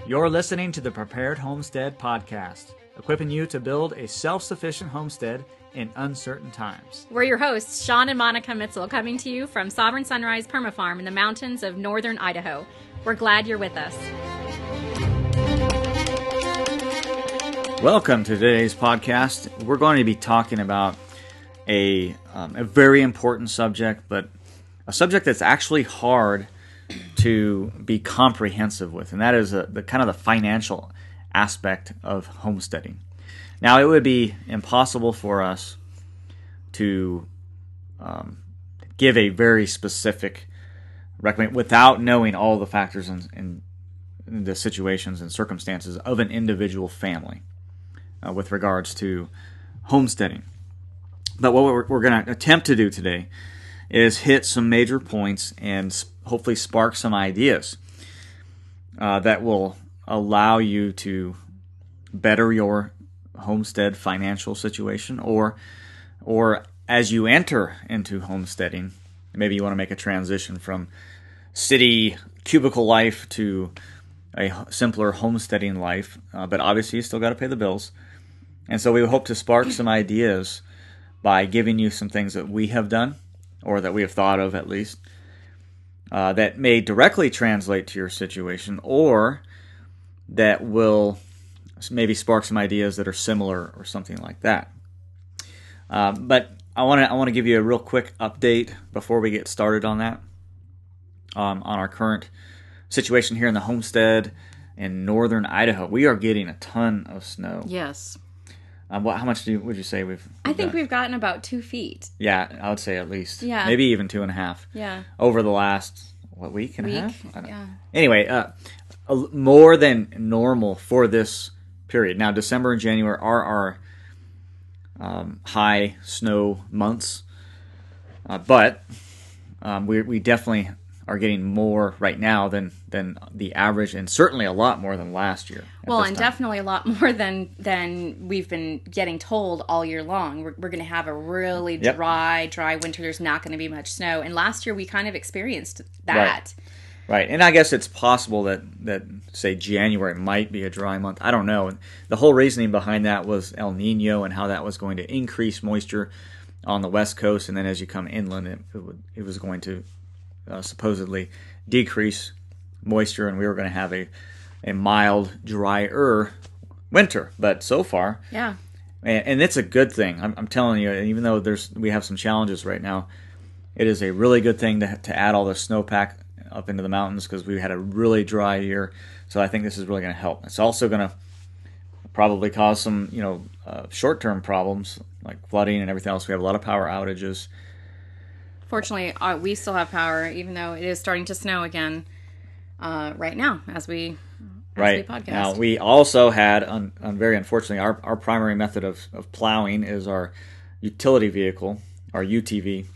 You're listening to the Prepared Homestead Podcast, equipping you to build a self-sufficient homestead in uncertain times. We're your hosts, Sean and Monica Mitzel, coming to you from Sovereign Sunrise Permafarm in the mountains of northern Idaho. We're glad you're with us. Welcome to today's podcast. We're going to be talking about a very important subject, but a subject that's actually hard to be comprehensive with, and that is the kind of the financial aspect of homesteading. Now, it would be impossible for us to give a very specific recommendation without knowing all the factors and the situations and circumstances of an individual family with regards to homesteading. But what we're going to attempt to do today is hit some major points and hopefully spark some ideas that will allow you to better your homestead financial situation, or as you enter into homesteading, maybe you want to make a transition from city cubicle life to a simpler homesteading life, but obviously you still got to pay the bills. And so we hope to spark some ideas by giving you some things that we have done, or that we have thought of at least, that may directly translate to your situation, or that will maybe spark some ideas that are similar or something like that. But I want to give you a real quick update before we get started on that, on our current situation here in the homestead in northern Idaho. We are getting a ton of snow. Yes. How much would you say we've I think we've gotten about 2 feet. Yeah, I would say at least. Yeah. Maybe even 2.5. Yeah. Over the last, week and a half? Yeah. Anyway, more than normal for this period. Now, December and January are our high snow months, but we definitely are getting more right now than the average, and certainly a lot more than last year. Well, and definitely a lot more than we've been getting told all year long. We're going to have a really dry winter. There's not going to be much snow. And last year we kind of experienced that. Right. And I guess it's possible that say January might be a dry month. I don't know. And the whole reasoning behind that was El Nino and how that was going to increase moisture on the West Coast, and then as you come inland, it was going to supposedly decrease moisture, and we were going to have a mild, drier winter. But so far, yeah, and it's a good thing. I'm telling you, even though we have some challenges right now, it is a really good thing to add all the snowpack up into the mountains, because we had a really dry year. So I think this is really going to help. It's also going to probably cause some short-term problems like flooding and everything else. We have a lot of power outages. Fortunately, we still have power, even though it is starting to snow again right now as we podcast. Now, we also had, very unfortunately, our primary method of plowing is our utility vehicle, our UTV.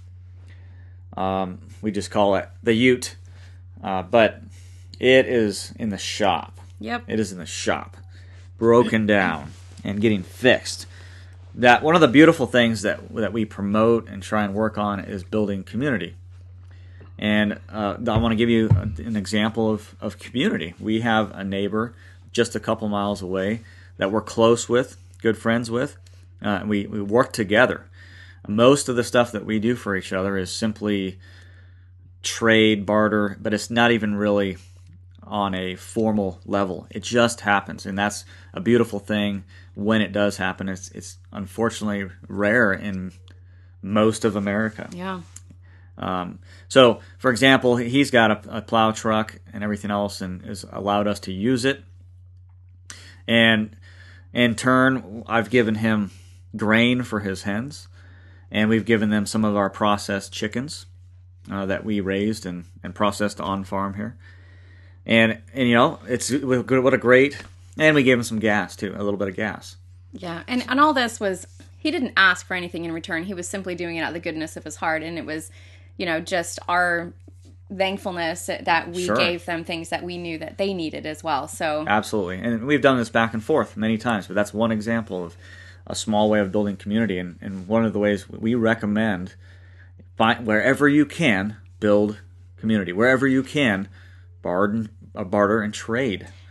We just call it the Ute, but it is in the shop. Yep. It is in the shop, broken down and getting fixed. That one of the beautiful things that we promote and try and work on is building community. And I want to give you an example of community. We have a neighbor just a couple miles away that we're close with, good friends with, and we work together. Most of the stuff that we do for each other is simply trade, barter, but it's not even really on a formal level. It just happens, and that's a beautiful thing when it does happen. It's unfortunately rare in most of America. Yeah. So, for example, he's got a plow truck and everything else, and has allowed us to use it. And in turn, I've given him grain for his hens, and we've given them some of our processed chickens that we raised and processed on farm here. And it's what a great, and we gave him some gas too, a little bit of gas. Yeah, and all this was, he didn't ask for anything in return. He was simply doing it out of the goodness of his heart, and it was, just our thankfulness that we gave them things that we knew that they needed as well. So absolutely, and we've done this back and forth many times, but that's one example of a small way of building community, and one of the ways we recommend, wherever you can, build community. Wherever you can, barter and trade.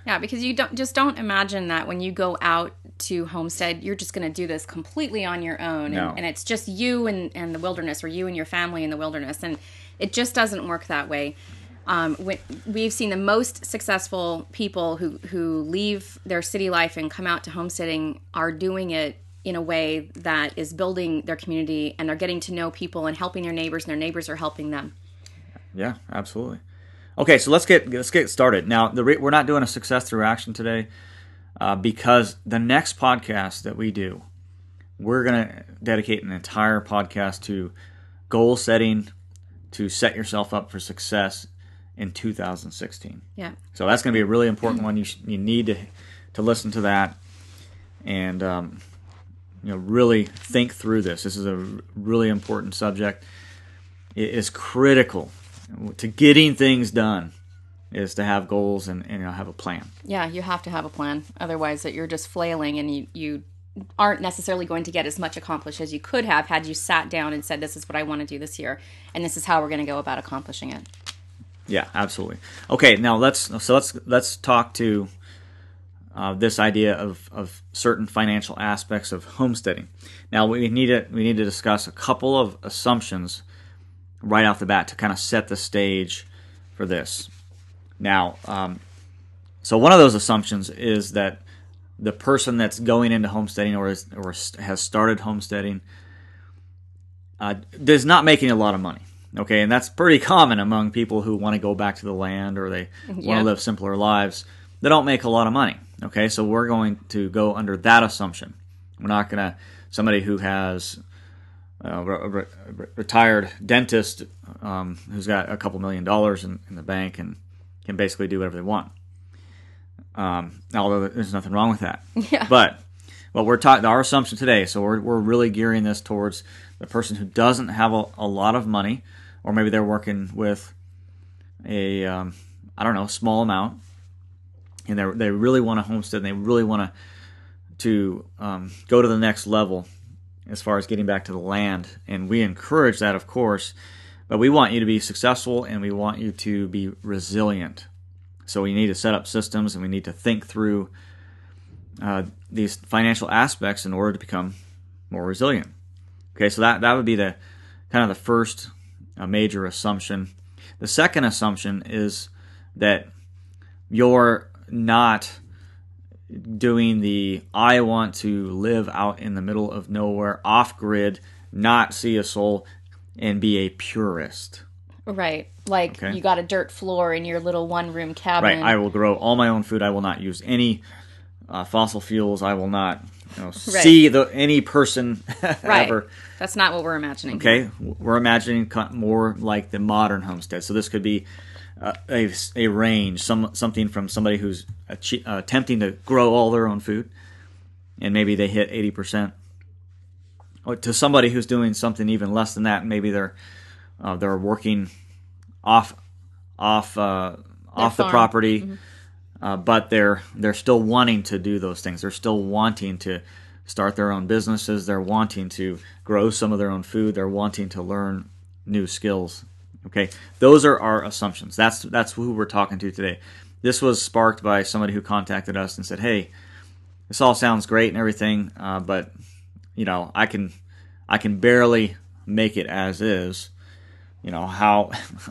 Yeah, because you don't imagine that when you go out to homestead, you're just going to do this completely on your own. No. And it's just you and the wilderness, or you and your family in the wilderness. And it just doesn't work that way. We've seen the most successful people who leave their city life and come out to homesteading are doing it in a way that is building their community, and they're getting to know people and helping their neighbors, and their neighbors are helping them. Yeah, absolutely. Okay, so let's get started. Now, we're not doing a success through action today because the next podcast that we do, we're going to dedicate an entire podcast to goal setting to set yourself up for success in 2016. Yeah. So that's going to be a really important one. You need to listen to that and really think through this. This is a really important subject. It is critical to getting things done is to have goals and have a plan. Yeah, you have to have a plan. Otherwise, that you're just flailing and you aren't necessarily going to get as much accomplished as you could have had you sat down and said, this is what I want to do this year, and this is how we're going to go about accomplishing it. Yeah, absolutely. Okay, now let's talk to this idea of certain financial aspects of homesteading. Now we need to discuss a couple of assumptions right off the bat to kind of set the stage for this. Now, so one of those assumptions is that the person that's going into homesteading or has started homesteading is not making a lot of money. Okay, and that's pretty common among people who want to go back to the land or they want to live simpler lives. They don't make a lot of money. Okay, so we're going to go under that assumption. We're not going to, somebody who has a retired dentist who's got a couple $1 million in the bank and can basically do whatever they want. Although there's nothing wrong with that. Yeah. But what we're talking, our assumption today, so we're really gearing this towards the person who doesn't have a lot of money, or maybe they're working with a small amount, and they really want to homestead and they really want to go to the next level as far as getting back to the land. And we encourage that, of course, but we want you to be successful and we want you to be resilient. So we need to set up systems and we need to think through these financial aspects in order to become more resilient. Okay, so that would be the kind of the first major assumption. The second assumption is that you're not doing the I want to live out in the middle of nowhere, off grid, not see a soul, and be a purist. Right. Like you got a dirt floor in your little one-room cabin. Right. I will grow all my own food. I will not use any fossil fuels. I will not see any person ever. That's not what we're imagining. Okay. We're imagining more like the modern homestead. So this could be a range, something from somebody who's attempting to grow all their own food, and maybe they hit 80%, or to somebody who's doing something even less than that. Maybe they're working off the property, but they're still wanting to do those things. They're still wanting to start their own businesses. They're wanting to grow some of their own food. They're wanting to learn new skills. Okay, those are our assumptions. That's who we're talking to today. This was sparked by somebody who contacted us and said, "Hey, this all sounds great and everything, but I can barely make it as is. How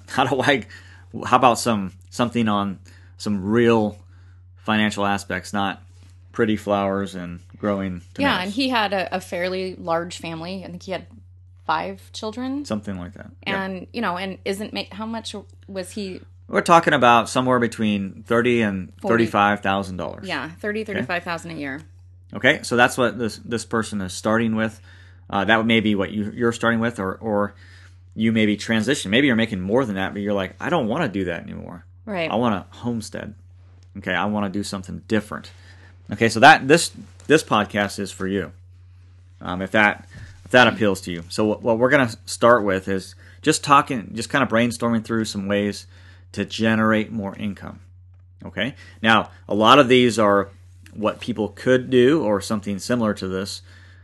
about something on some real financial aspects, not pretty flowers and growing tomatoes." Yeah, and he had a fairly large family. I think he had 5 children, something like that. And and how much was he? We're talking about somewhere between $30,000 and $35,000. Yeah, $35,000 a year. Okay, so that's what this person is starting with. That may be what you're starting with, or you may be transitioning. Maybe you're making more than that, but you're like, I don't want to do that anymore. Right. I want to homestead. Okay, I want to do something different. Okay, so this podcast is for you. If that appeals to you. So what we're going to start with is just kind of brainstorming through some ways to generate more income. Okay? Now, a lot of these are what people could do or something similar to this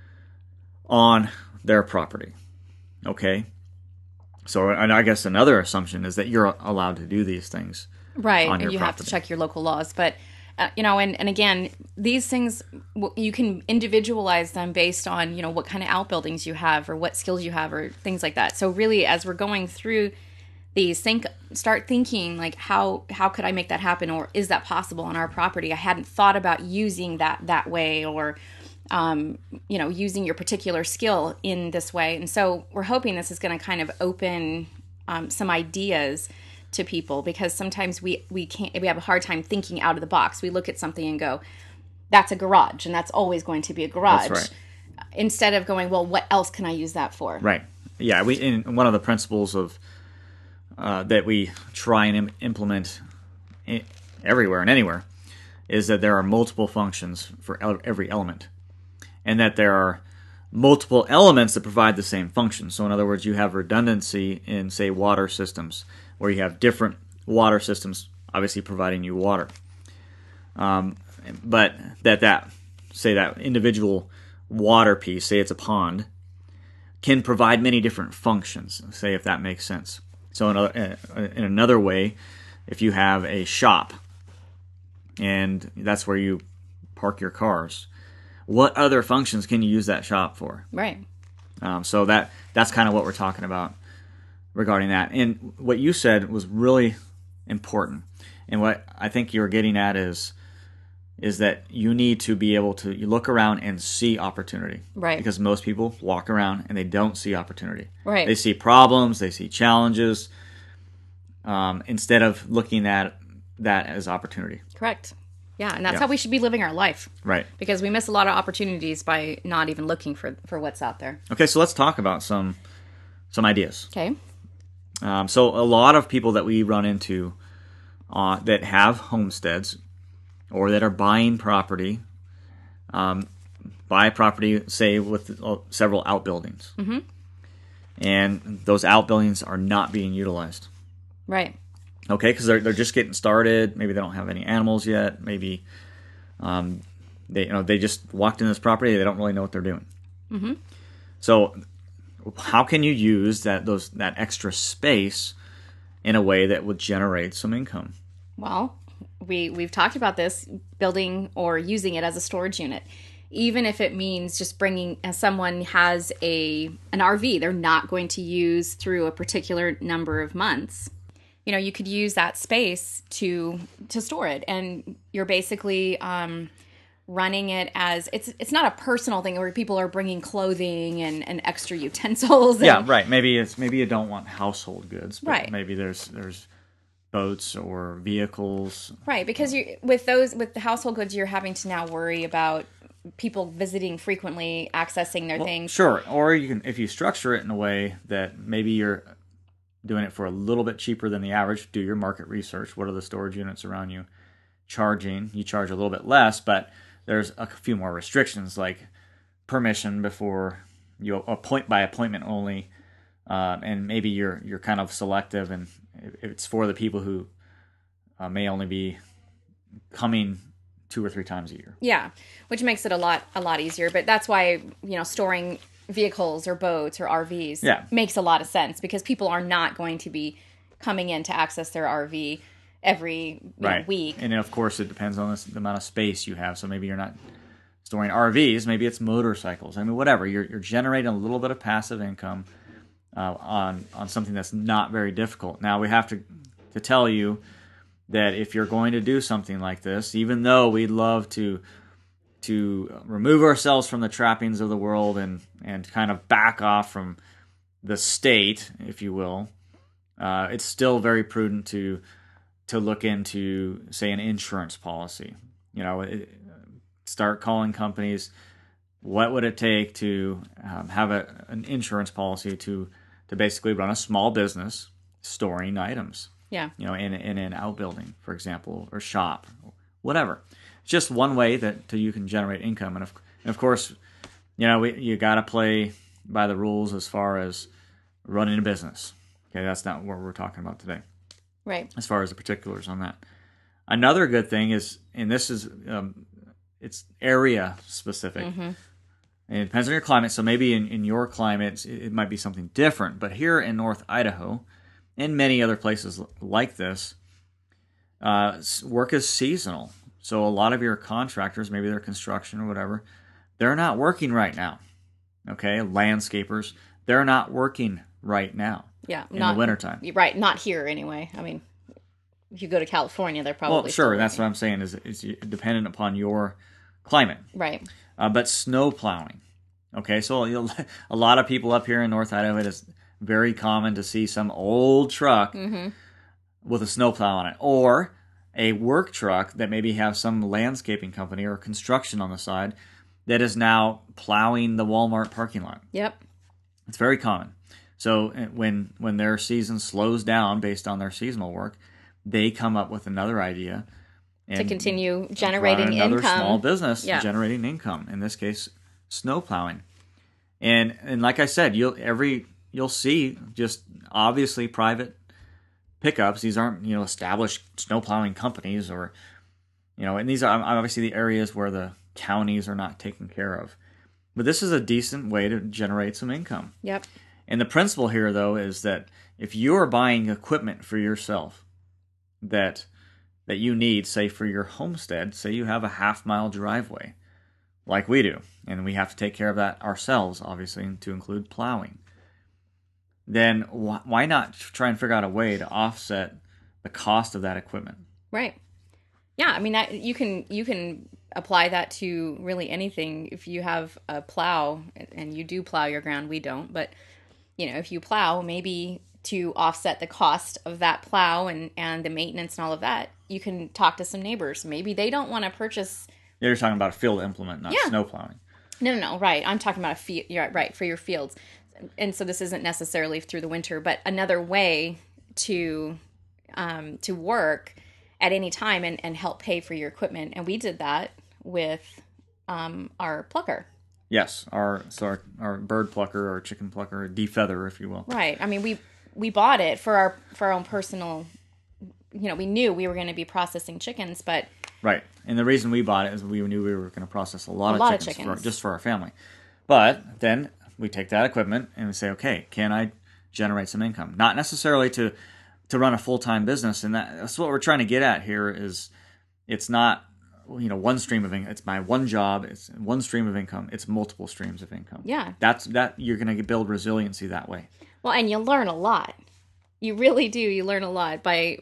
on their property. Okay? So, and I guess another assumption is that you're allowed to do these things right, on your and you property. have to check your local laws. But And again, these things, you can individualize them based on, what kind of outbuildings you have or what skills you have or things like that. So really, as we're going through these, start thinking like, how could I make that happen? Or is that possible on our property? I hadn't thought about using that way, or, using your particular skill in this way. And so we're hoping this is going to kind of open some ideas to people, because sometimes we have a hard time thinking out of the box. We look at something and go, that's a garage, and that's always going to be a garage. That's right. Instead of going, well, what else can I use that for? Right. Yeah. In one of the principles of that we try and implement everywhere and anywhere is that there are multiple functions for every element, and that there are multiple elements that provide the same function. So in other words, you have redundancy in, say, water systems, where you have different water systems obviously providing you water. But that individual water piece, say it's a pond, can provide many different functions, say, if that makes sense. So in another way, if you have a shop, and that's where you park your cars, what other functions can you use that shop for? Right. So that's kind of what we're talking about regarding that. And what you said was really important. And what I think you're getting at is that you need to be able to look around and see opportunity. Right. Because most people walk around and they don't see opportunity. Right. They see problems, they see challenges, instead of looking at that as opportunity. Correct. Yeah, and that's how we should be living our life. Right. Because we miss a lot of opportunities by not even looking for what's out there. Okay, so let's talk about some ideas. Okay. So a lot of people that we run into that have homesteads or that are buying property, buy property, say, with several outbuildings. Mm-hmm. And those outbuildings are not being utilized. Right. Okay, because they're just getting started. Maybe they don't have any animals yet. Maybe they just walked in this property. They don't really know what they're doing. Mm-hmm. So how can you use that extra space in a way that would generate some income? Well, we've talked about this, building or using it as a storage unit. Even if it means just bringing, as someone has an RV they're not going to use through a particular number of months. You could use that space to store it, and you're basically running it as it's not a personal thing where people are bringing clothing and extra utensils. Yeah, right. Maybe you don't want household goods, but right. Maybe there's boats or vehicles. Right, because with the household goods, you're having to now worry about people visiting frequently, accessing their things. Sure, or you can, if you structure it in a way that maybe you're doing it for a little bit cheaper than the average, do your market research. What are the storage units around you charging? You charge a little bit less, but there's a few more restrictions, like permission before you by appointment only, and maybe you're kind of selective, and it's for the people who may only be coming 2 or 3 times a year. Yeah, which makes it a lot easier. But that's why storing vehicles or boats or RVs makes a lot of sense, because people are not going to be coming in to access their RV every week. And of course, it depends on the amount of space you have. So maybe you're not storing RVs, maybe it's motorcycles. I mean, whatever. You're generating a little bit of passive income on something that's not very difficult. Now, we have to tell you that if you're going to do something like this, even though we'd love to remove ourselves from the trappings of the world and kind of back off from the state, if you will, it's still very prudent to look into, say, an insurance policy. Start calling companies. What would it take to have an insurance policy to basically run a small business storing items? Yeah. In an outbuilding, for example, or shop, whatever. It's just one way that you can generate income, and of course, you got to play by the rules as far as running a business. Okay, that's not what we're talking about today. Right. As far as the particulars on that, another good thing is, and this is it's area specific. Mm-hmm. And it depends on your climate. So maybe in your climate it might be something different, but here in North Idaho, and many other places like this, work is seasonal. So a lot of your contractors, maybe they're construction or whatever, they're not working right now. Okay, landscapers, they're not working right now. Yeah, in the wintertime. Right, not here anyway. I mean, if you go to California, they're probably sure. That's what I'm saying. Is dependent upon your climate. Right. But snow plowing. Okay, so a lot of people up here in North Idaho, it is very common to see some old truck with a snowplow on it, or a work truck that maybe have some landscaping company or construction on the side that is now plowing the Walmart parking lot. Yep. It's very common. So when their season slows down based on their seasonal work, they come up with another idea to continue generating another income. Small business generating income. In this case, snow plowing. And like I said, you'll see just obviously private pickups. These aren't established snow plowing companies, or and these are obviously the areas where the counties are not taken care of. But this is a decent way to generate some income. Yep. And the principle here, though, is that if you're buying equipment for yourself that you need, say for your homestead, say you have a half-mile driveway, like we do, and we have to take care of that ourselves, obviously, to include plowing, then why not try and figure out a way to offset the cost of that equipment? Right. Yeah, I mean, you can apply that to really anything. If you have a plow, and you do plow your ground, we don't, but if you plow, maybe to offset the cost of that plow and the maintenance and all of that, you can talk to some neighbors. Maybe they don't want to purchase. You're talking about a field implement, not snow plowing. No, right. I'm talking about a field. You're right, for your fields. And so this isn't necessarily through the winter, but another way to work at any time and help pay for your equipment. And we did that with our plucker. Yes, our bird plucker or chicken plucker, defeather, if you will. Right. I mean, we bought it for our own personal. We knew we were going to be processing chickens, but right. And the reason we bought it is we knew we were going to process a lot of chickens. Just for our family. But then we take that equipment and we say, okay, can I generate some income? Not necessarily to run a full-time business, and that's what we're trying to get at here. Is it's not one stream of income. It's my one job. It's one stream of income. It's multiple streams of income. Yeah. That you're going to build resiliency that way. Well, and you learn a lot. You really do. You learn a lot by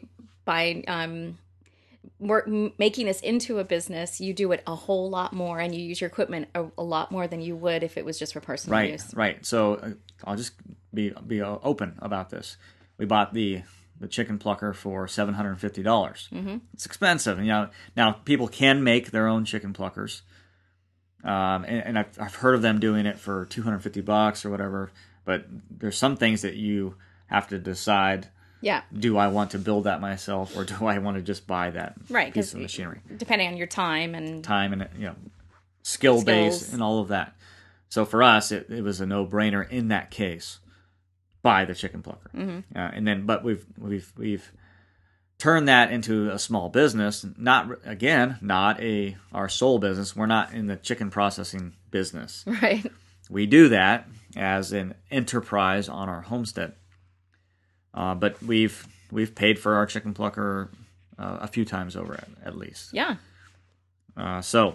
making this into a business. You do it a whole lot more, and you use your equipment a lot more than you would if it was just for personal use. Right. So I'll just be open about this. We bought the chicken plucker for $750. Mm-hmm. It's expensive. Now people can make their own chicken pluckers, and I've heard of them doing it for $250 or whatever. But there's some things that you have to decide. Yeah. Do I want to build that myself, or do I want to just buy that piece of machinery? Depending on your time and skill base and all of that. So for us, it was a no-brainer in that case. Buy the chicken plucker, but we've turned that into a small business. Not our sole business. We're not in the chicken processing business. Right. We do that as an enterprise on our homestead, but we've paid for our chicken plucker a few times over at least. Yeah. So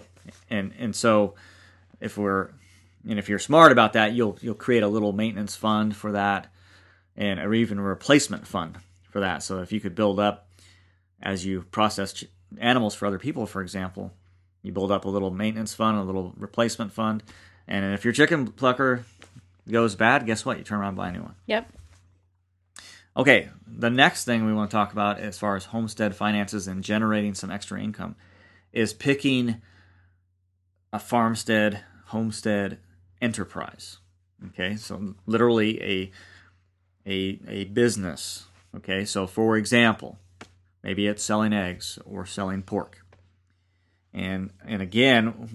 if you're smart about that, you'll create a little maintenance fund for that. Or even a replacement fund for that. So if you could build up, as you process animals for other people, for example, you build up a little maintenance fund, a little replacement fund, and if your chicken plucker goes bad, guess what? You turn around and buy a new one. Yep. Okay, the next thing we want to talk about as far as homestead finances and generating some extra income is picking a farmstead, homestead enterprise. Okay, so literally a business. Okay, so for example, maybe it's selling eggs or selling pork. And again,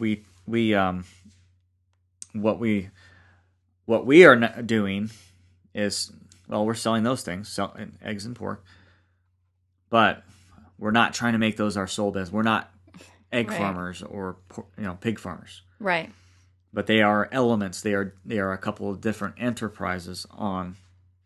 what we are doing is, well, we're selling those things, eggs and pork, but we're not trying to make those our sole business. We're not egg farmers or pig farmers. Right. But they are elements. They are a couple of different enterprises on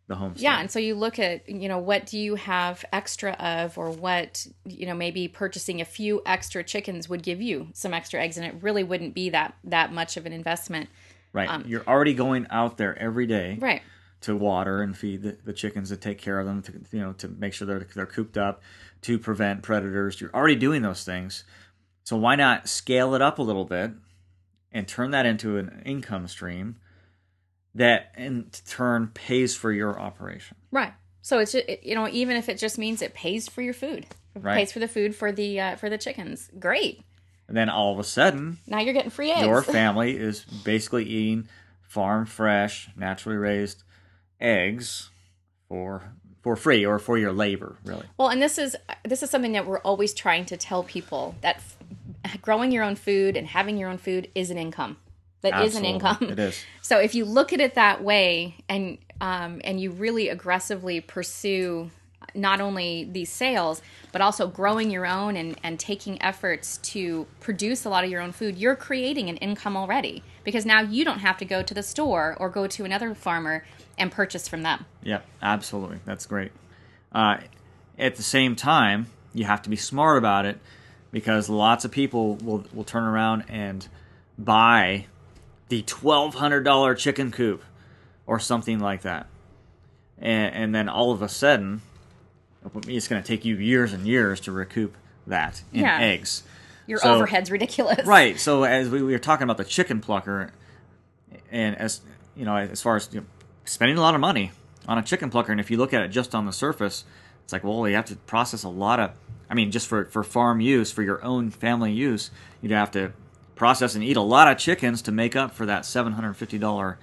the homestead. Yeah, and so you look at, what do you have extra of, or what, maybe purchasing a few extra chickens would give you some extra eggs, and it really wouldn't be that much of an investment. Right. You're already going out there every day. Right. To water and feed the chickens, to take care of them, to make sure they're cooped up, to prevent predators. You're already doing those things. So why not scale it up a little bit and turn that into an income stream that in turn pays for your operation? Right. So it's just, even if it just means it pays for your food, right. Pays for the food for the chickens. Great. And then all of a sudden, now you're getting free eggs. Your family is basically eating farm fresh, naturally raised eggs for free, or for your labor, really. Well, and this is something that we're always trying to tell people, that growing your own food and having your own food is an income. That Absolutely. is an income. It is. So if you look at it that way, and you really aggressively pursue not only these sales, but also growing your own and taking efforts to produce a lot of your own food, you're creating an income already, because now you don't have to go to the store or go to another farmer and purchase from them. Yep, absolutely. That's great. At the same time, you have to be smart about it, because lots of people will turn around and buy the $1,200 chicken coop or something like that. And then all of a sudden, it's going to take you years and years to recoup that in eggs. Your overhead's ridiculous. Right. So as we were talking about the chicken plucker, and as far as spending a lot of money on a chicken plucker, and if you look at it just on the surface, it's like, well, you have to process a lot of, just for farm use, for your own family use, you'd have to process and eat a lot of chickens to make up for that $750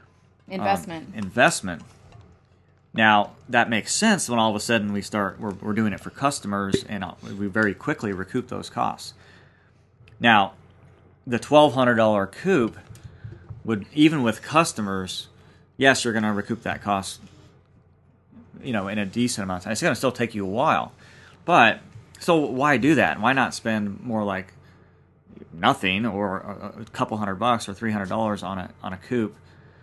investment. Now, that makes sense when all of a sudden we're doing it for customers, and we very quickly recoup those costs. Now, the $1,200 coop would, even with customers, yes, you're going to recoup that cost, in a decent amount of time. It's going to still take you a while. But, so why do that? Why not spend more like nothing, or a couple $100 or $300 on a coop?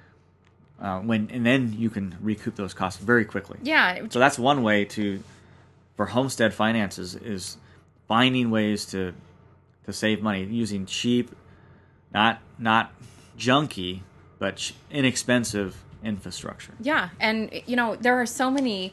And then you can recoup those costs very quickly. Yeah. So that's one way for homestead finances, is finding ways to save money using cheap, not junky, but inexpensive infrastructure. Yeah, and there are so many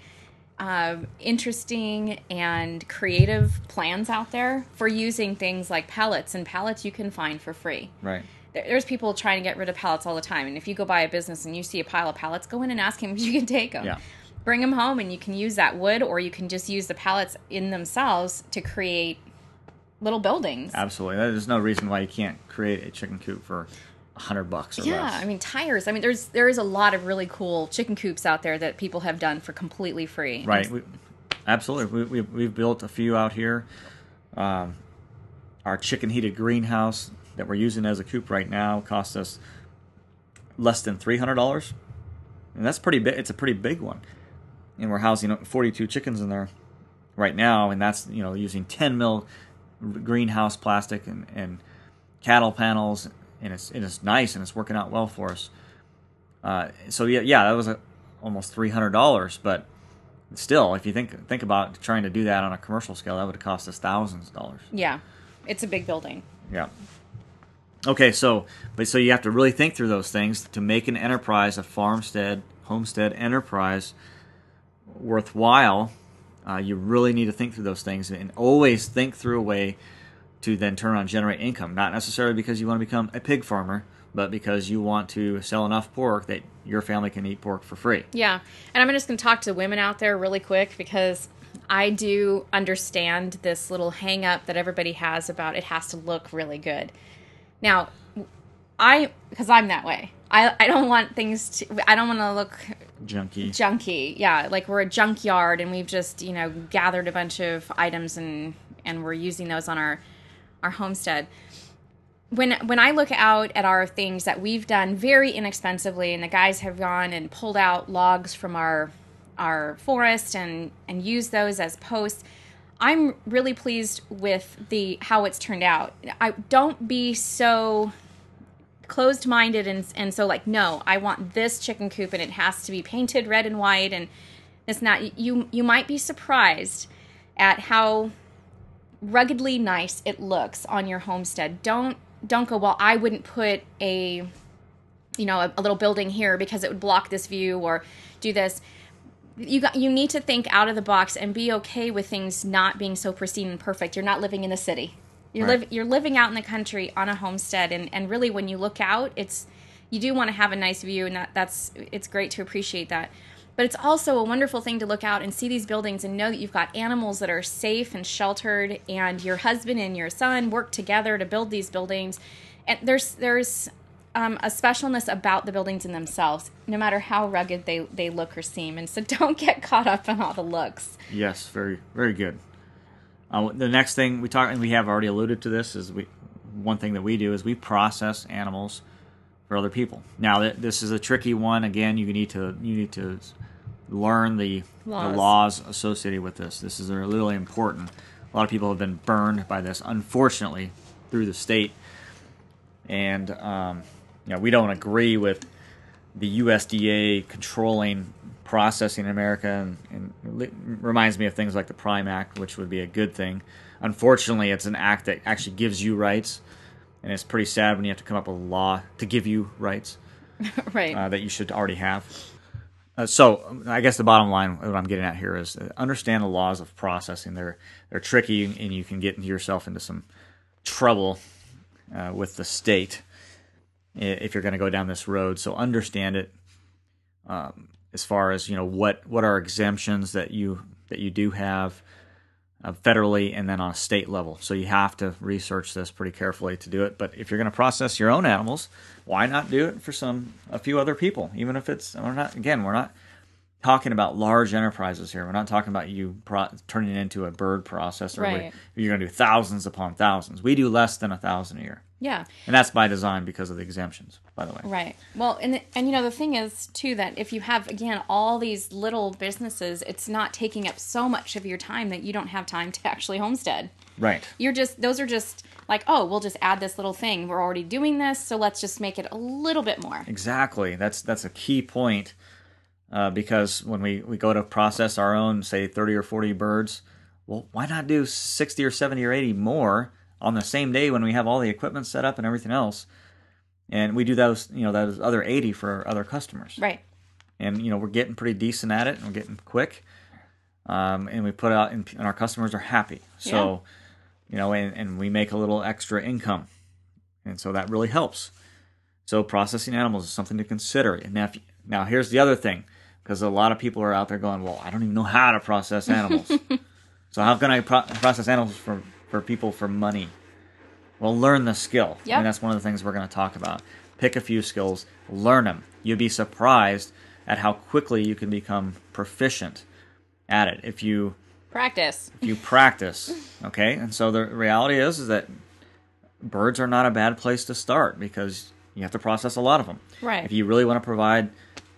interesting and creative plans out there for using things like pellets, and pellets you can find for free. Right. There's people trying to get rid of pallets all the time. And if you go by a business and you see a pile of pallets, go in and ask him if you can take them. Yeah. Bring them home, and you can use that wood, or you can just use the pallets in themselves to create little buildings. Absolutely. There's no reason why you can't create a chicken coop for $100 or less. Yeah, tires. There is a lot of really cool chicken coops out there that people have done for completely free. Right. Absolutely. We've built a few out here. Our chicken heated greenhouse that we're using as a coop right now costs us less than $300, and that's pretty big. It's a pretty big one, and we're housing 42 chickens in there right now, and that's using 10 mil greenhouse plastic and cattle panels, and it's nice, and it's working out well for us. So that was almost $300, but still, if you think about trying to do that on a commercial scale, that would have cost us thousands of dollars. Yeah, it's a big building. Yeah. Okay, so you have to really think through those things to make an enterprise, a homestead enterprise, worthwhile. You really need to think through those things, and always think through a way to then turn around and generate income. Not necessarily because you want to become a pig farmer, but because you want to sell enough pork that your family can eat pork for free. Yeah, and I'm just going to talk to women out there really quick, because I do understand this little hang-up that everybody has about it has to look really good. Now, because I'm that way. I don't want I don't want to look junky. Yeah, like we're a junkyard and we've just, gathered a bunch of items and we're using those on our homestead. When I look out at our things that we've done very inexpensively, and the guys have gone and pulled out logs from our forest and used those as posts, I'm really pleased with how it's turned out. Don't be so closed-minded and so like, no, I want this chicken coop and it has to be painted red and white and it's not. You might be surprised at how ruggedly nice it looks on your homestead. Don't go, well, I wouldn't put a little building here because it would block this view or do this. You need to think out of the box and be okay with things not being so pristine and perfect. You're not living in the city. You're living out in the country on a homestead, and really when you look out, you do want to have a nice view, and it's great to appreciate that. But it's also a wonderful thing to look out and see these buildings and know that you've got animals that are safe and sheltered, and your husband and your son work together to build these buildings. And there's a specialness about the buildings in themselves, no matter how rugged they look or seem. And so don't get caught up in all the looks. Yes, very, very good. The next thing we talk, and we have already alluded to this, is one thing that we do is we process animals for other people. Now, this is a tricky one. Again, you need to learn the laws associated with this. This is really important. A lot of people have been burned by this, unfortunately, through the state. And we don't agree with the USDA controlling processing in America, and it reminds me of things like the Prime Act, which would be a good thing. Unfortunately, it's an act that actually gives you rights, and it's pretty sad when you have to come up with a law to give you rights right. That you should already have. So I guess the bottom line, what I'm getting at here is understand the laws of processing. They're tricky, and you can get yourself into some trouble with the state if you're going to go down this road. So understand it. As far as what are exemptions that you do have federally and then on a state level. So you have to research this pretty carefully to do it. But if you're going to process your own animals, why not do it for a few other people? Even if we're not talking about large enterprises here. We're not talking about you turning it into a bird processor. Right. You're going to do thousands upon thousands. We do less than 1,000 a year. Yeah. And that's by design because of the exemptions, by the way. Right. Well, and the thing is, too, that if you have, again, all these little businesses, it's not taking up so much of your time that you don't have time to actually homestead. Right. Those are just like, oh, we'll just add this little thing. We're already doing this, so let's just make it a little bit more. Exactly. That's a key point because when we go to process our own, say, 30 or 40 birds, well, why not do 60 or 70 or 80 more on the same day when we have all the equipment set up and everything else? And we do those other 80 for other customers. Right. And, we're getting pretty decent at it, and we're getting quick. And we put out, and our customers are happy. So, and we make a little extra income. And so that really helps. So processing animals is something to consider. And now here's the other thing, because a lot of people are out there going, well, I don't even know how to process animals. So how can I process animals for people for money? Well, learn the skill. Yep. And that's one of the things we're going to talk about. Pick a few skills, learn them. You'd be surprised at how quickly you can become proficient at it if you practice. Okay? And so the reality is that birds are not a bad place to start because you have to process a lot of them. Right. If you really want to provide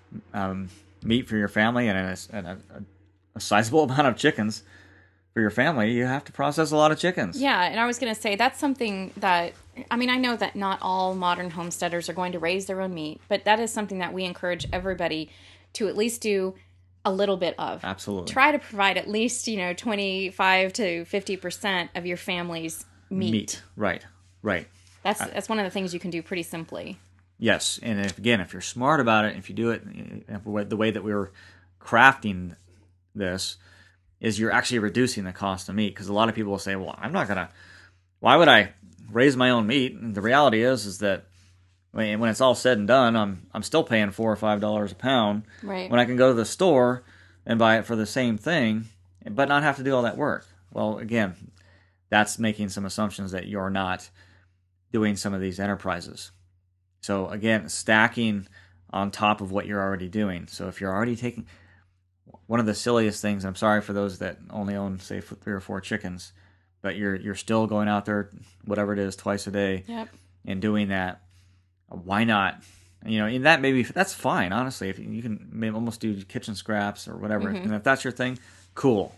meat for your family and a sizable amount of chickens for your family, you have to process a lot of chickens. Yeah, and I was going to say that's something that, I know that not all modern homesteaders are going to raise their own meat, but that is something that we encourage everybody to at least do a little bit of. Absolutely. Try to provide at least, 25 to 50% of your family's meat. Right. That's one of the things you can do pretty simply. Yes, and if you're smart about it, if you do it the way that we were crafting this, is you're actually reducing the cost of meat. Because a lot of people will say, well, why would I raise my own meat? And the reality is that when it's all said and done, I'm still paying $4 or $5 a pound. Right. When I can go to the store and buy it for the same thing, but not have to do all that work. Well, again, that's making some assumptions that you're not doing some of these enterprises. So again, stacking on top of what you're already doing. So if you're already taking one of the silliest things, I'm sorry for those that only own, say, 3 or 4 chickens, but you're still going out there, whatever it is, twice a day, yep, and doing that. Why not? And that's fine, honestly. If you can maybe almost do kitchen scraps or whatever, mm-hmm, and if that's your thing, cool.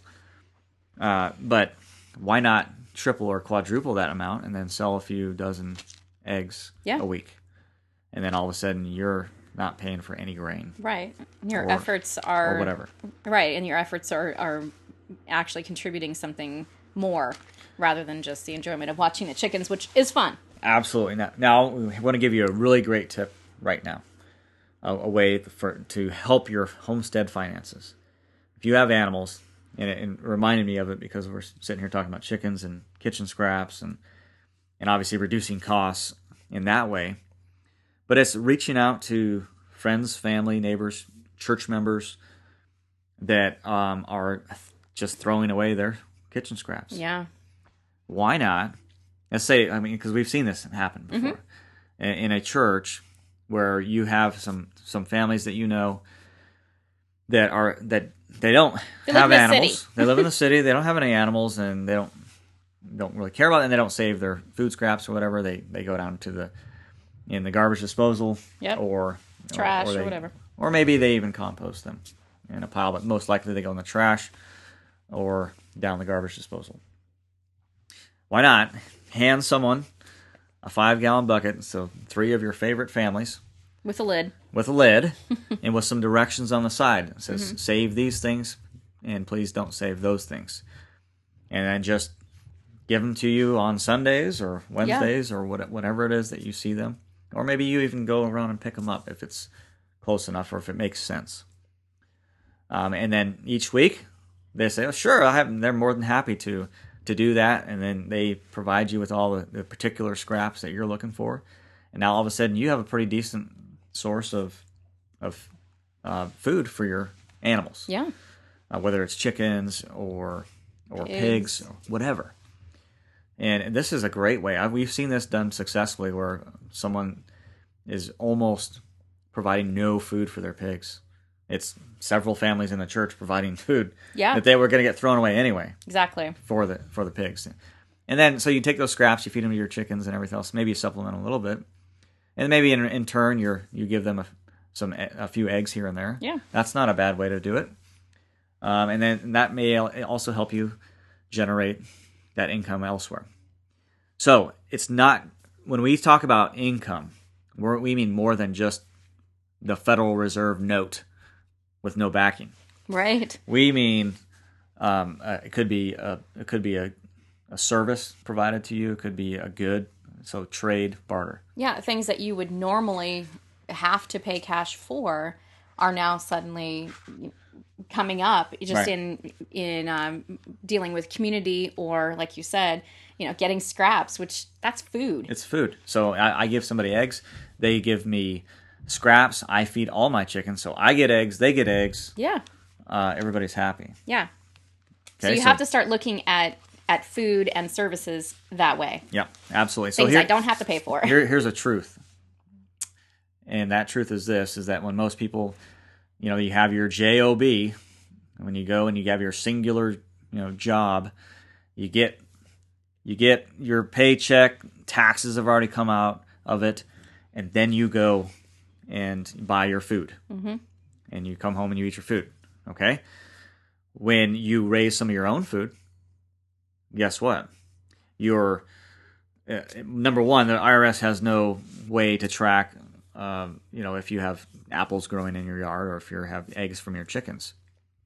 But why not triple or quadruple that amount and then sell a few dozen eggs a week? and then all of a sudden you're not paying for any grain. Right. Your efforts are... Or whatever. Right, and your efforts are actually contributing something more rather than just the enjoyment of watching the chickens, which is fun. Absolutely. Now we want to give you a really great tip right now, a way to help your homestead finances. If you have animals, and it reminded me of it because we're sitting here talking about chickens and kitchen scraps and obviously reducing costs in that way, but it's reaching out to friends, family, neighbors, church members that are just throwing away their kitchen scraps. Yeah. Why not? Let's say, because we've seen this happen before in a church where you have some families that you know that they don't have animals. They live in the city. They don't have any animals, and they don't really care about it, and they don't save their food scraps or whatever. They go down to in the garbage disposal, or trash or whatever, or maybe they even compost them in a pile. But most likely they go in the trash or down the garbage disposal. Why not hand someone a 5-gallon bucket, so 3 of your favorite families, with a lid, and with some directions on the side. It says, save these things, and please don't save those things. And then just give them to you on Sundays or Wednesdays or whatever it is that you see them. Or maybe you even go around and pick them up if it's close enough or if it makes sense. And then each week, they say, oh, sure, they're more than happy to do that, and then they provide you with all the particular scraps that you're looking for, and now all of a sudden you have a pretty decent source of food for your animals. Yeah. Whether it's chickens or pigs or whatever. And this is a great way. We've seen this done successfully where someone is almost providing no food for their pigs. It's several families in the church providing food that they were going to get thrown away anyway. Exactly. For the pigs. And then, so you take those scraps, you feed them to your chickens and everything else. Maybe you supplement them a little bit. And maybe in turn, you give them a few eggs here and there. Yeah. That's not a bad way to do it. And then that may also help you generate that income elsewhere. So it's not, when we talk about income, we mean more than just the Federal Reserve note with no backing. Right. We mean it could be a service provided to you. It could be a good, so trade, barter. Yeah, things that you would normally have to pay cash for are now suddenly coming up just in dealing with community, or like you said, getting scraps, which that's food. It's food. So I give somebody eggs, they give me scraps. I feed all my chickens, so I get eggs, they get eggs. Yeah. Everybody's happy. Yeah. Okay, so you have to start looking at food and services that way. Yeah, absolutely. Things I don't have to pay for. Here's a truth. And that truth is this, is that when most people, you have your job, when you go and you have your singular, job, you get your paycheck, taxes have already come out of it, and then you go and buy your food. Mm-hmm. And you come home and you eat your food. Okay? When you raise some of your own food, guess what? You're number one, the IRS has no way to track, if you have apples growing in your yard or if you have eggs from your chickens.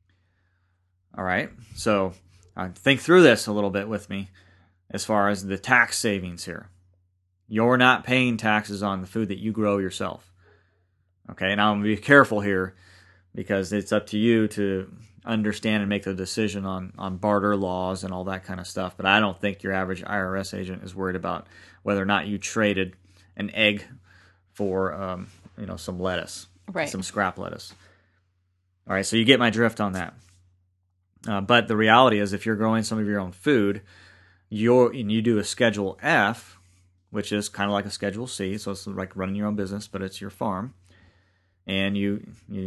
All right? So think through this a little bit with me as far as the tax savings here. You're not paying taxes on the food that you grow yourself. Okay, now I'm going to be careful here because it's up to you to understand and make the decision on barter laws and all that kind of stuff. But I don't think your average IRS agent is worried about whether or not you traded an egg for some lettuce, some scrap lettuce. All right, so you get my drift on that. But the reality is, if you're growing some of your own food, you do a Schedule F, which is kind of like a Schedule C, so it's like running your own business, but it's your farm. And you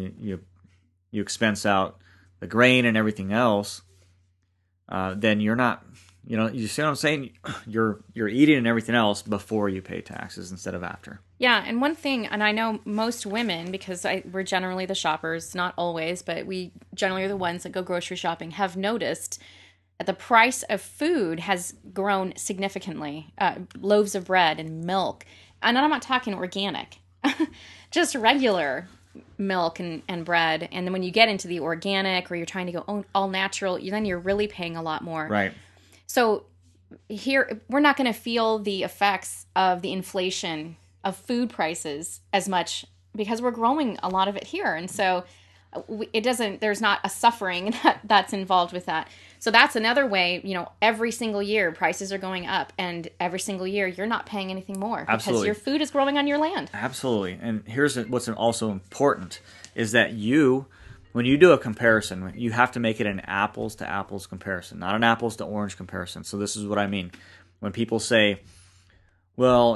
expense out the grain and everything else, then you're not, you see what I'm saying? You're eating and everything else before you pay taxes instead of after. Yeah, and one thing, and I know most women, because we're generally the shoppers, not always, but we generally are the ones that go grocery shopping, have noticed that the price of food has grown significantly. Loaves of bread and milk. And I'm not talking organic. just regular milk and bread. And then when you get into the organic or you're trying to go all natural, then you're really paying a lot more. Right. So here, we're not going to feel the effects of the inflation of food prices as much because we're growing a lot of it here. And so there's not a suffering that's involved with that. So that's another way, every single year prices are going up, and every single year you're not paying anything more because your food is growing on your land. Absolutely. And here's what's also important is that when you do a comparison, you have to make it an apples to apples comparison, not an apples to orange comparison. So this is what I mean. When people say, well,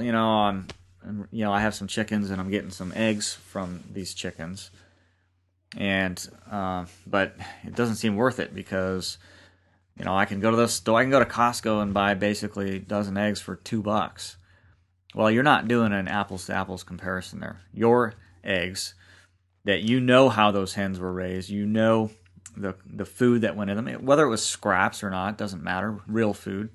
I have some chickens and I'm getting some eggs from these chickens, and but it doesn't seem worth it because I can go to the store, I can go to Costco and buy basically a dozen eggs for $2. Well, you're not doing an apples to apples comparison there. Your eggs, that how those hens were raised, the food that went in them, whether it was scraps or not, doesn't matter. Real food.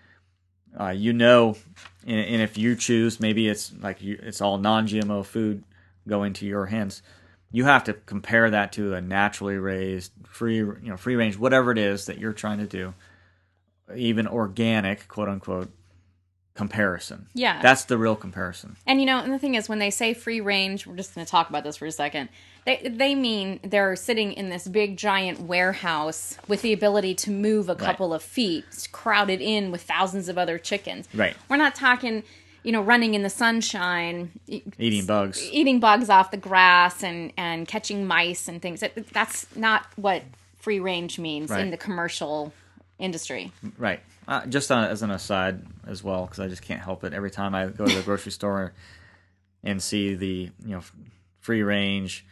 And if you choose, maybe it's all non-GMO food going to your hens. You have to compare that to a naturally raised, free range, whatever it is that you're trying to do, even organic, quote unquote, comparison. Yeah. That's the real comparison. And and the thing is, when they say free range, we're just going to talk about this for a second. They mean they're sitting in this big giant warehouse with the ability to move a couple of feet, crowded in with thousands of other chickens. Right. We're not talking running in the sunshine, eating bugs off the grass and catching mice and things. That's not what free range means in the commercial industry. Right. Just as an aside as well, because I just can't help it. Every time I go to the grocery store and see the free range,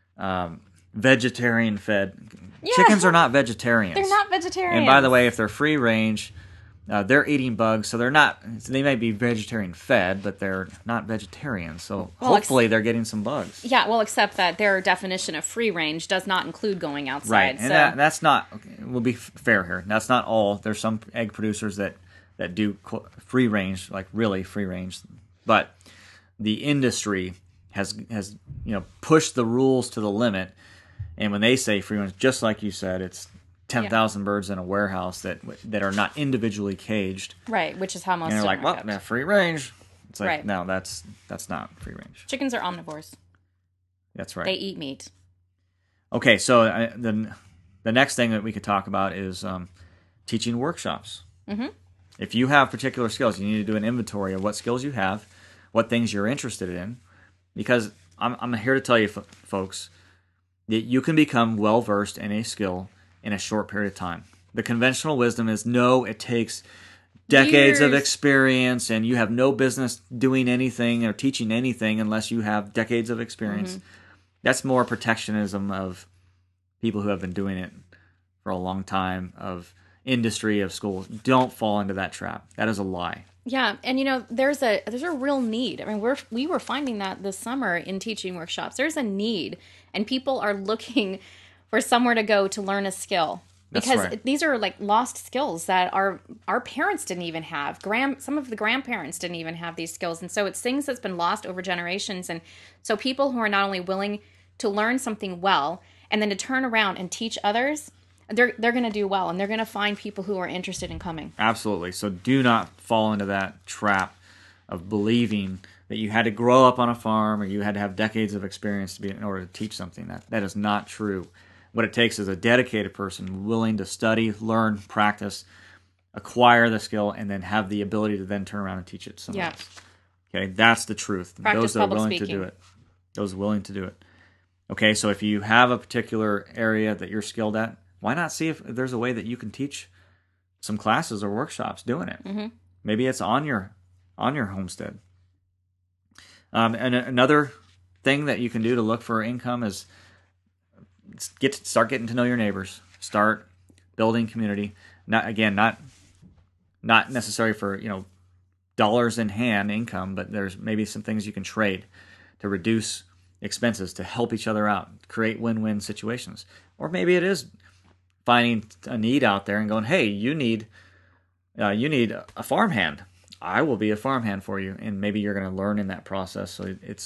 vegetarian fed chickens are not vegetarians. They're not vegetarians. And by the way, if they're free range, they're eating bugs, so they're not. They might be vegetarian fed, but they're not vegetarians. So hopefully they're getting some bugs. Yeah, well, except that their definition of free range does not include going outside. Right, and that's not. We'll be fair here. That's not all. There's some egg producers that do free range, like really free range, but the industry has pushed the rules to the limit. And when they say free range, just like you said, it's 10,000 birds in a warehouse that are not individually caged. Right, which is how most. And they're like, well, kept. they're free range. It's like, no, that's not free range. Chickens are omnivores. That's right. They eat meat. Okay, so the next thing that we could talk about is teaching workshops. Mm-hmm. If you have particular skills, you need to do an inventory of what skills you have, what things you're interested in, because I'm here to tell you, folks, that you can become well-versed in a skill in a short period of time. The conventional wisdom is no, it takes decades of experience, and you have no business doing anything or teaching anything unless you have decades of experience. Mm-hmm. That's more protectionism of people who have been doing it for a long time, of industry, of schools. Don't fall into that trap. That is a lie. Yeah, and there's a real need. I mean, we were finding that this summer in teaching workshops. There's a need, and people are looking for somewhere to go to learn a skill, because these are like lost skills that our parents didn't even have. Some of the grandparents didn't even have these skills, and so it's things that's been lost over generations. And so people who are not only willing to learn something well and then to turn around and teach others, they're going to do well, and they're going to find people who are interested in coming. Absolutely. So do not fall into that trap of believing that you had to grow up on a farm or you had to have decades of experience in order to teach something. That is not true. What it takes is a dedicated person willing to study, learn, practice, acquire the skill, and then have the ability to then turn around and teach it to someone else. Okay, that's the truth. Practice those that are willing speaking. to do it. Those willing to do it. Okay, so if you have a particular area that you're skilled at, why not see if there's a way that you can teach some classes or workshops doing it? Mm-hmm. Maybe it's on your homestead. And another thing that you can do to look for income is start getting to know your neighbors. Start building community. Not necessary for dollars in hand income, but there's maybe some things you can trade to reduce expenses, to help each other out, create win-win situations. Or maybe it is finding a need out there and going, hey, you need a farmhand. I will be a farmhand for you, and maybe you're going to learn in that process. So it's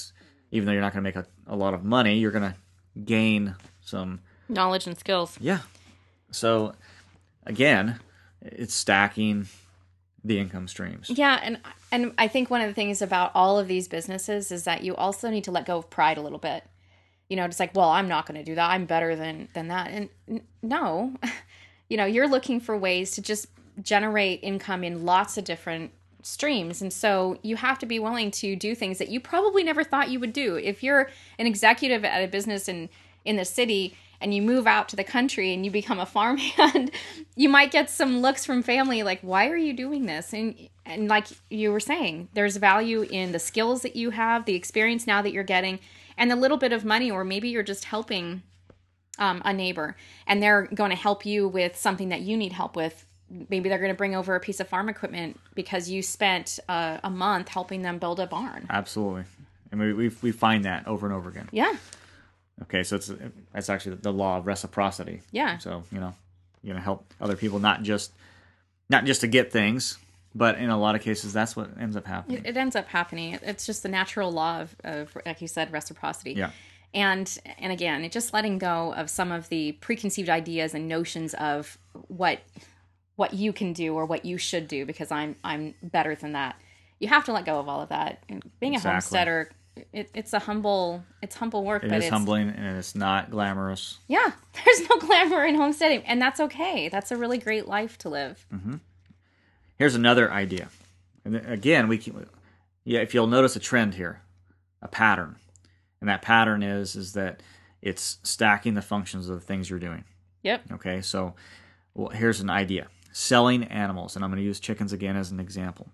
even though you're not going to make a lot of money, you're going to gain some knowledge and skills. Yeah. So again, it's stacking the income streams. Yeah, and I think one of the things about all of these businesses is that you also need to let go of pride a little bit. Just like, well, I'm not going to do that. I'm better than that. And no, you're looking for ways to just generate income in lots of different streams. And so you have to be willing to do things that you probably never thought you would do. If you're an executive at a business in the city and you move out to the country and you become a farmhand, you might get some looks from family like, why are you doing this? And like you were saying, there's value in the skills that you have, the experience now that you're getting, and the little bit of money, or maybe you're just helping a neighbor and they're going to help you with something that you need help with. Maybe they're going to bring over a piece of farm equipment because you spent a month helping them build a barn. Absolutely. And we find that over and over again. Yeah. Okay, so that's actually the law of reciprocity. Yeah. So, you're going to help other people not just to get things, but in a lot of cases, that's what ends up happening. It ends up happening. It's just the natural law of like you said, reciprocity. Yeah. And again, it's just letting go of some of the preconceived ideas and notions of what you can do or what you should do because I'm better than that. You have to let go of all of that. And being a homesteader, it's humble work. It is humbling and it's not glamorous. Yeah, there's no glamour in homesteading, and that's okay. That's a really great life to live. Mm-hmm. Here's another idea. And again, if you'll notice a trend here, a pattern. And that pattern is that it's stacking the functions of the things you're doing. Yep. Okay, so here's an idea. Selling animals, and I'm going to use chickens again as an example.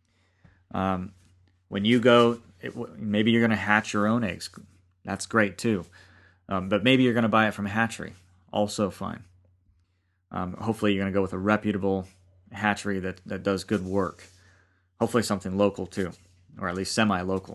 When you go, maybe you're going to hatch your own eggs. That's great too. But maybe you're going to buy it from a hatchery. Also fine. Hopefully you're going to go with a reputable hatchery that does good work. Hopefully something local too, or at least semi-local.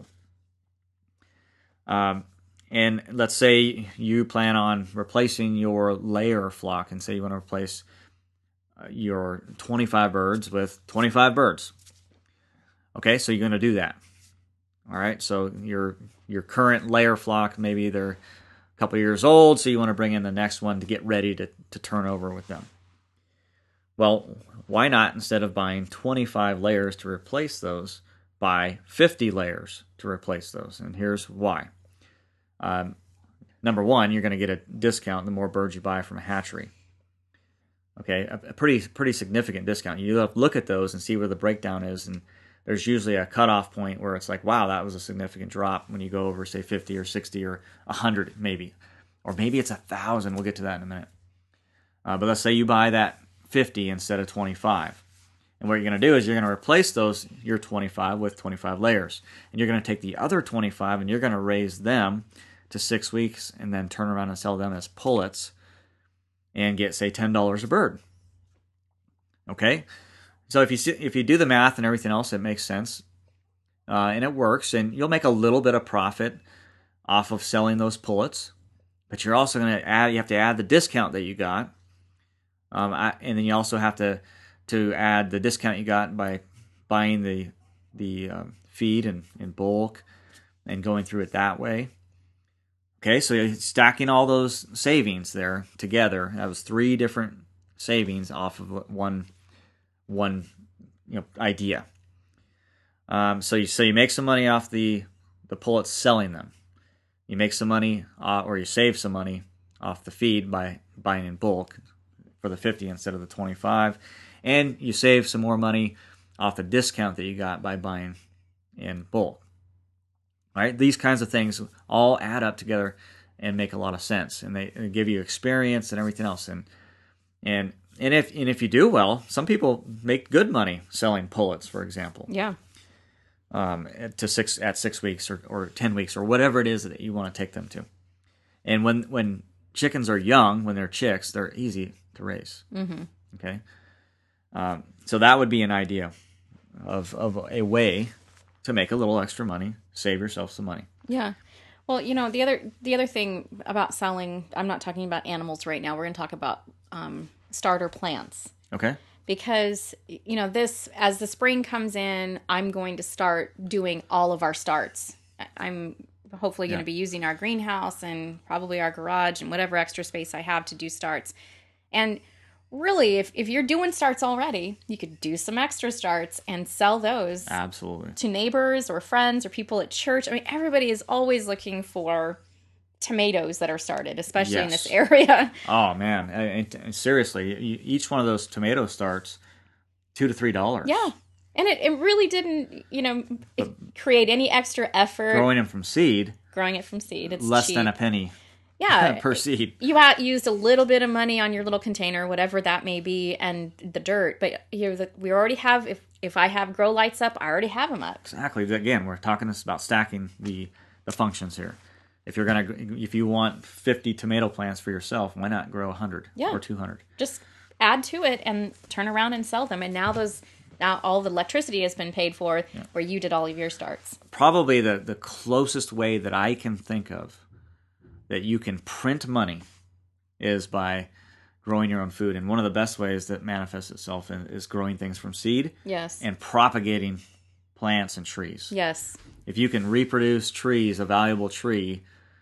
And let's say you plan on replacing your layer flock, and say you want to replace your 25 birds with 25 birds. Okay, so you're going to do that. All right, so your current layer flock, maybe they're a couple years old, so you want to bring in the next one to get ready to turn over with them. Well, why not, instead of buying 25 layers to replace those, buy 50 layers to replace those? And here's why. Number one, you're going to get a discount the more birds you buy from a hatchery. Okay, a pretty significant discount. You look at those and see where the breakdown is, and there's usually a cutoff point where it's like, wow, that was a significant drop when you go over, say, 50 or 60 or 100 maybe. Or maybe it's 1,000. We'll get to that in a minute. But let's say you buy that 50 instead of 25. And what you're going to do is you're going to replace your 25 with 25 layers. And you're going to take the other 25 and you're going to raise them to 6 weeks and then turn around and sell them as pullets and get, say, $10 a bird. Okay? So if you do the math and everything else, it makes sense. And it works. And you'll make a little bit of profit off of selling those pullets. But you're also going to have to add the discount that you got. And then you also have to add the discount you got by buying the feed in bulk and going through it that way. Okay, so you're stacking all those savings there together. That was 3 different savings off of one idea. So you make some money off the pullets selling them. You make some money, or you save some money off the feed by buying in bulk for the 50 instead of the 25, and you save some more money off the discount that you got by buying in bulk. All right, these kinds of things all add up together and make a lot of sense, and they give you experience and everything else. And if you do well, some people make good money selling pullets, for example. Yeah. At 6 weeks or 10 weeks or whatever it is that you want to take them to. And when chickens are young, when they're chicks, they're easy to raise. Mm-hmm. Okay. So that would be an idea of a way to make a little extra money, save yourself some money. Yeah. Well, the other thing about selling, I'm not talking about animals right now. We're going to talk about starter plants. Okay. Because, as the spring comes in, I'm going to start doing all of our starts. I'm hopefully going to be using our greenhouse and probably our garage and whatever extra space I have to do starts. And really, if you're doing starts already, you could do some extra starts and sell those absolutely to neighbors or friends or people at church. I mean, everybody is always looking for tomatoes that are started, especially in this area. Oh man, and seriously, each one of those tomato starts $2 to $3. Yeah, and it really didn't, create any extra effort. Growing it from seed, it's less cheap. than a penny. Yeah, per seed. You used a little bit of money on your little container, whatever that may be, and the dirt. But we already have. If I have grow lights up, I already have them up. Exactly. Again, we're talking about stacking the functions here. If you want 50 tomato plants for yourself, why not grow 100 or 200? Just add to it and turn around and sell them. And now all the electricity has been paid for where you did all of your starts. Probably the closest way that I can think of that you can print money is by growing your own food. And one of the best ways that manifests itself is growing things from seed. Yes. And propagating plants and trees. Yes. If you can reproduce trees, a valuable tree,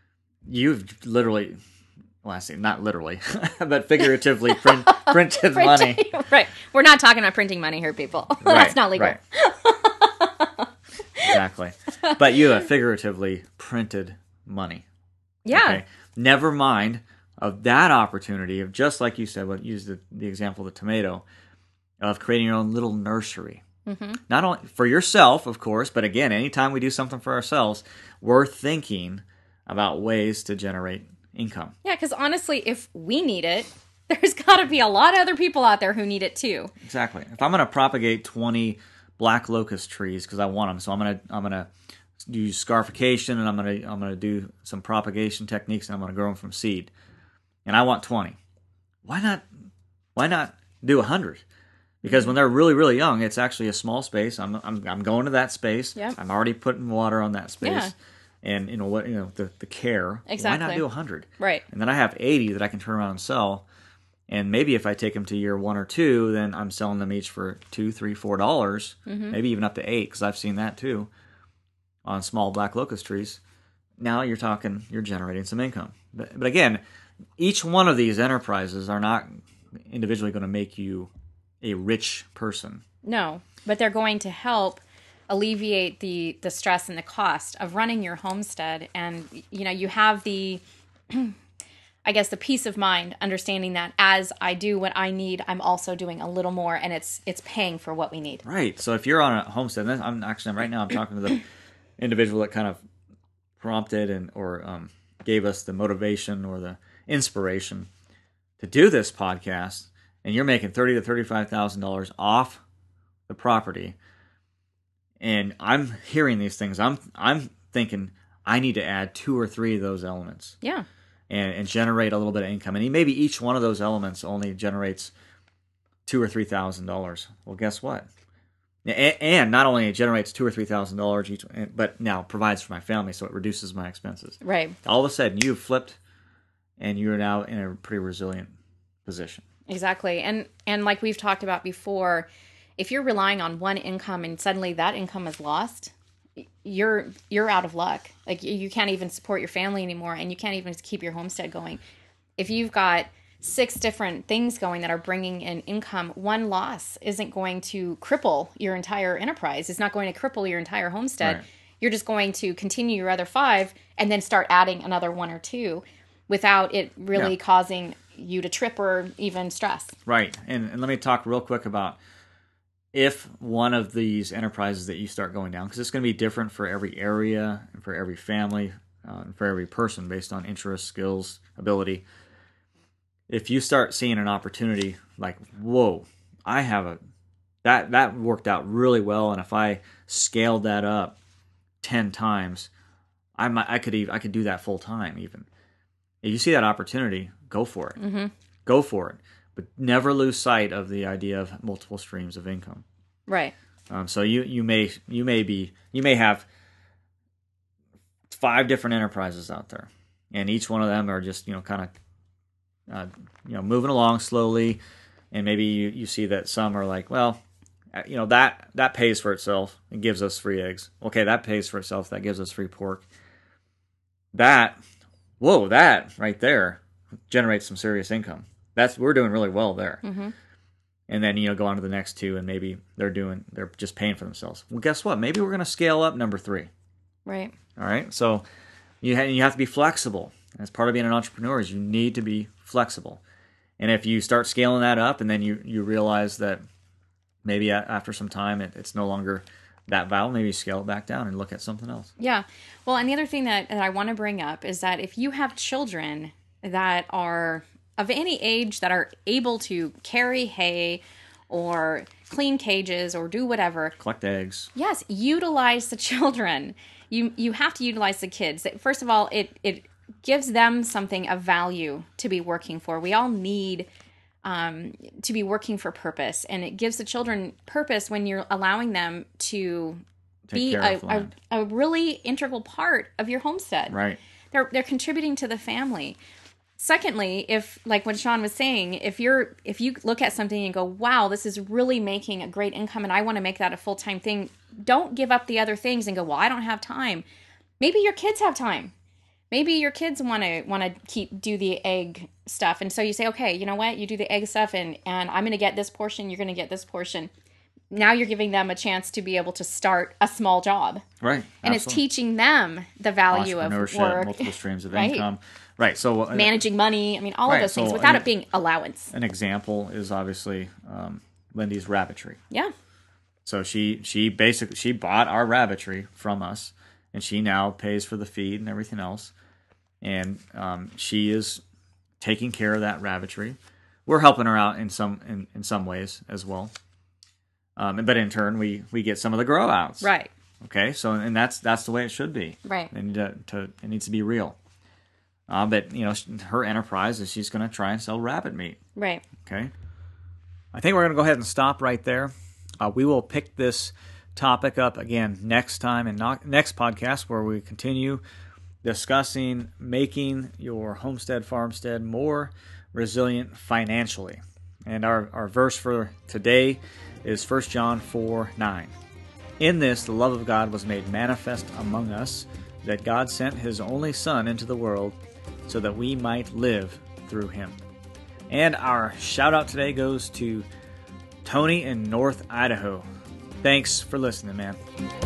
you've literally, well, I say not literally, but figuratively printed money. Right. We're not talking about printing money here, people. That's not legal. Right. Exactly. But you have figuratively printed money. Yeah. Okay? Never mind of that opportunity of, just like you said, use the example of the tomato, of creating your own little nursery. Mm-hmm. Not only for yourself, of course, but again, anytime we do something for ourselves, we're thinking about ways to generate income. Yeah, because honestly, if we need it, there's got to be a lot of other people out there who need it too. Exactly. If I'm going to propagate 20 black locust trees because I want them, so I'm going to use scarification, and I'm going to do some propagation techniques, and I'm going to grow them from seed. And I want 20. Why not do 100? Because when they're really, really young, it's actually a small space. I'm going to that space. Yep. I'm already putting water on that space. Yeah. And the care. Exactly. Why not do 100? Right. And then I have 80 that I can turn around and sell. And maybe if I take them to year 1 or 2, then I'm selling them each for $2, $3, $4, maybe even up to $8, because I've seen that too on small black locust trees. Now you're generating some income. But again, each one of these enterprises are not individually going to make you a rich person. No, but they're going to help alleviate the stress and the cost of running your homestead. And, you have the, I guess, the peace of mind, understanding that as I do what I need, I'm also doing a little more, and it's paying for what we need. Right. So if you're on a homestead, I'm talking to the individual that kind of prompted or gave us the motivation or the inspiration to do this podcast, and you're making $30,000 to $35,000 off the property, and I'm hearing these things, I'm thinking I need to add 2 or 3 of those elements. Yeah. And generate a little bit of income. And maybe each one of those elements only generates $2,000 or $3,000. Well, guess what? And not only it generates $2,000 or $3,000 each, but now provides for my family, so it reduces my expenses. Right. All of a sudden, you've flipped, and you're now in a pretty resilient position. Exactly. And like we've talked about before, if you're relying on one income and suddenly that income is lost, you're out of luck. Like, you can't even support your family anymore, and you can't even keep your homestead going. If you've got 6 different things going that are bringing in income, one loss isn't going to cripple your entire enterprise. It's not going to cripple your entire homestead. Right. You're just going to continue your other 5 and then start adding another 1 or 2 without it really causing you to trip or even stress. Right. And let me talk real quick about if one of these enterprises that you start going down, because it's going to be different for every area and for every family and for every person based on interest, skills, ability. If you start seeing an opportunity like, whoa, I have that worked out really well, and if I scaled that up 10 times, I could do that full time even. If you see that opportunity, go for it. Mm-hmm. Go for it, but never lose sight of the idea of multiple streams of income. Right. So you may have 5 different enterprises out there, and each one of them are just kind of moving along slowly, and maybe you see that some are like, well, that pays for itself and gives us free eggs. Okay, that pays for itself, that gives us free pork. that right there generates some serious income. We're doing really well there. Mm-hmm. And then, go on to the next two, and maybe they're just paying for themselves. Well, guess what? Maybe we're going to scale up number 3. Right. All right. So you have to be flexible. As part of being an entrepreneur is you need to be flexible. And if you start scaling that up, and then you realize that maybe after some time it's no longer that valuable, maybe scale it back down and look at something else. Yeah. Well, and the other thing that I want to bring up is that if you have children that are of any age that are able to carry hay or clean cages or do whatever. Collect eggs. Yes, utilize the children. You have to utilize the kids. First of all, it gives them something of value to be working for. We all need to be working for purpose, and it gives the children purpose when you're allowing them to be a really integral part of your homestead. Right. They're contributing to the family. Secondly, if, like what Sean was saying, if you look at something and go, wow, this is really making a great income and I want to make that a full-time thing, don't give up the other things and go, well, I don't have time. Maybe your kids have time. Maybe your kids want to do the egg stuff. And so you say, okay, you know what? You do the egg stuff and I'm going to get this portion. You're going to get this portion. Now you're giving them a chance to be able to start a small job. Right. And absolutely. It's teaching them the value of work. Multiple streams of right? income. Right. So managing money. I mean, all of those things without it being allowance. An example is obviously Lindy's rabbitry. Yeah. So she bought our rabbitry from us, and she now pays for the feed and everything else. And she is taking care of that rabbitry. We're helping her out in some ways as well. But in turn, we get some of the grow outs. Right. Okay. So and that's the way it should be. Right. And it needs to be real. But her enterprise is she's going to try and sell rabbit meat. Right. Okay. I think we're going to go ahead and stop right there. We will pick this topic up again next time in next podcast, where we continue discussing making your homestead, farmstead more resilient financially. And our verse for today is 1 John 4:9. In this, the love of God was made manifest among us, that God sent His only Son into the world so that we might live through Him. And our shout out today goes to Tony in North Idaho. Thanks for listening, man.